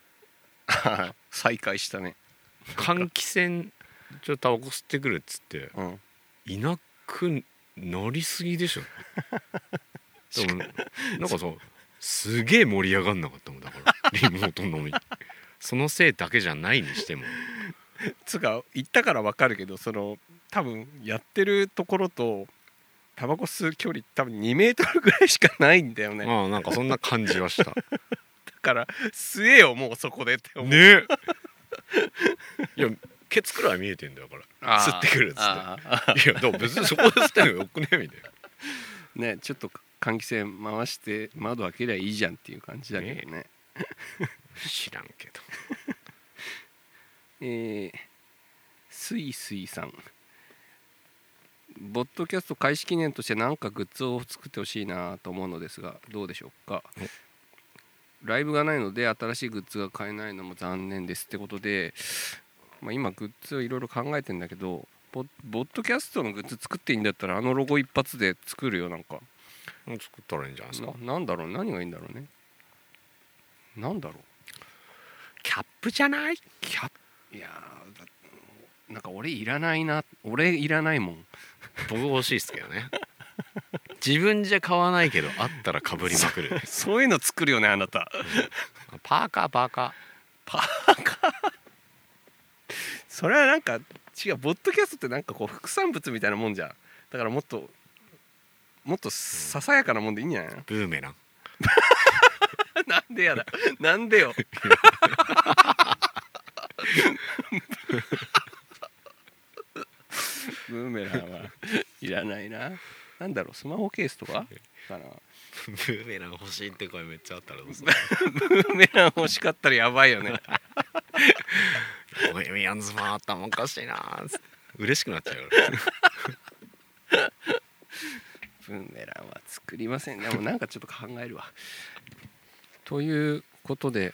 再開したね。 換気扇ちょっとタバコ吸ってくるっつって、いなくなりすぎでしょでもなんかさすげえ盛り上がんなかったもんだからリモート飲みそのせいだけじゃないにしてもつか言ったから分かるけど、その多分やってるところとタバコ吸う距離多分2メートルぐらいしかないんだよね。 なんかそんな感じはしただから吸えよもうそこでって思うねいやケツくらい見えてんだよから吸ってくるっつっていやでも別にそこで吸ってんのよくねみたいなね、ちょっと換気扇回して窓開けりゃいいじゃんっていう感じだけどね知らんけどスイスイさん、ボッドキャスト開始記念として何かグッズを作ってほしいなと思うのですがどうでしょうか。ライブがないので新しいグッズが買えないのも残念ですってことで、今グッズをいろいろ考えてんだけど、ボッドキャストのグッズ作っていいんだったらあのロゴ一発で作るよ。なんか作ったらいいんじゃないですか。 なんだろう、何がいいんだろうね。なんだろう、 キャップじゃない？ いやなんか俺いらないもん僕欲しいっすけどね自分じゃ買わないけどあったらかぶりまくるそういうの作るよねあなたパーカーそれはなんか違う、ボッドキャストってなんかこう副産物みたいなもんじゃん。だからもっとささやかなもんでいいんじゃないの。 ブーメランなんでやだなんでよブーメランはいらないな。なんだろう、スマホケースとかかな。 ブーメラン欲しいって声めっちゃあったらどうするブーメラン欲しかったらやばいよねボヘミアンズも頭おかしいな嬉しくなっちゃうよブーメランは作りません。でもなんかちょっと考えるわということで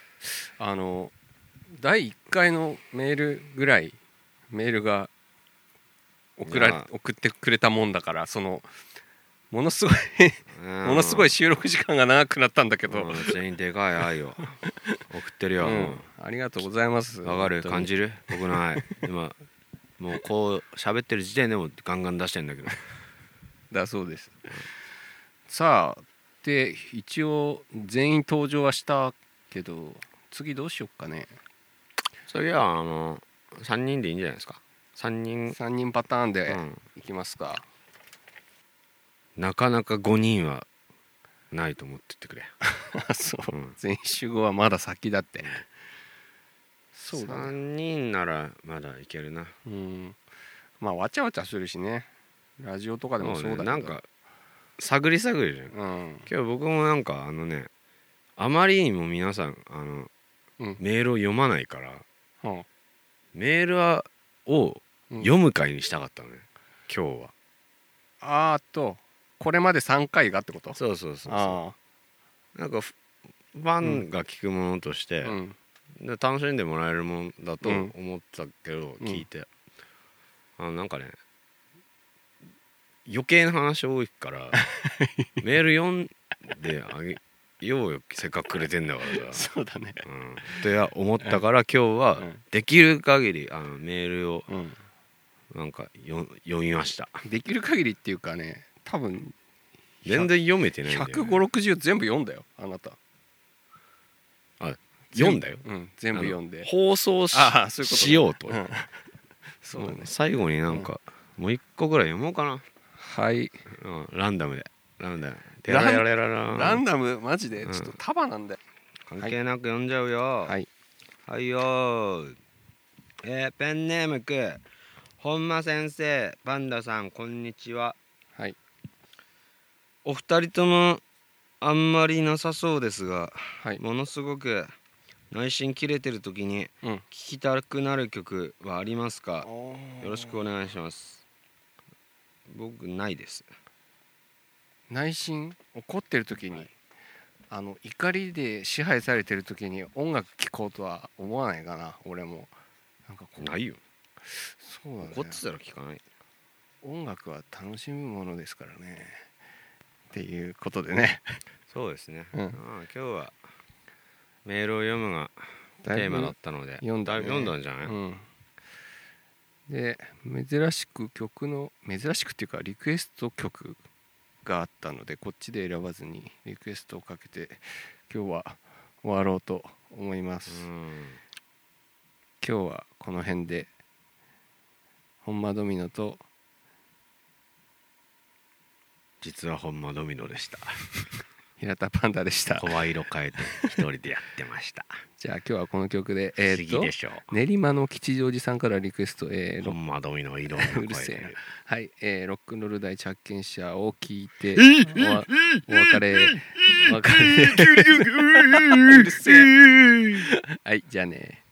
第1回のメールぐらいメールが送ってくれたもんだから、そのものすごい収録時間が長くなったんだけど、 全員でかい愛を送ってるよ、 ありがとうございます。 わかる、感じる僕の愛今もうこう喋ってる時点でもガンガン出してんだけどだそうです。さあで一応全員登場はしたけど次どうしよっかね。 それは3人でいいんじゃないですか。3 人パターンでいきますか。 なかなか5人はないと思ってってくれそう、全員集合はまだ先だって、 そうだね、3人ならまだいけるな。 わちゃわちゃするしね、ラジオとかでもそうだけど、 なんか探りじゃん、今日僕もなんかあまりにも皆さんメールを読まないから、メールを読む会にしたかったのね、今日は。 これまで3回がってこと？ そうなんかファンが聞くものとして、楽しんでもらえるものだと思ったけど、聞いてなんかね余計な話多いからメール読んであげようよ、せっかくくれてんだからさそうだね、 って思ったから今日はできる限りメールをなんか読みました。 できる限りっていうかね、多分全然読めてないんだよ、ね、 150、60全部読んだよあなた。 読んだよ、 全部読んで放送しようと、 そうね、 最後になんか、もう一個ぐらい読もうかな。 はい、 ランダムランダムマジでちょっと束なんで、 関係なく読んじゃうよ。はいよペンネームく本間先生、パンダさん、こんにちは。はい。お二人ともあんまりなさそうですが、ものすごく内心切れてる時に聴きたくなる曲はありますか？よろしくお願いします。僕ないです。 内心怒ってる時に、怒りで支配されてる時に音楽聴こうとは思わないかな。俺もなんかないよ。 そうだね、 怒ってたら聴かない。 音楽は楽しむものですからねっていうことでね。 そうですね、今日はメールを読むがテーマだったので読んだんじゃない？ で珍しくっていうかリクエスト曲があったので、こっちで選ばずにリクエストをかけて今日は終わろうと思います。今日はこの辺で、本間ドミノと実は本間ドミノでした。 平田パンダでした。 声色変えて一人でやってました。 じゃあ今日はこの曲で練馬の吉祥寺さんからリクエスト、 本間ドミノ色うるせえな。はい、ロックンロール大着見者を聞いてお別れうるせえ。はい、じゃあね。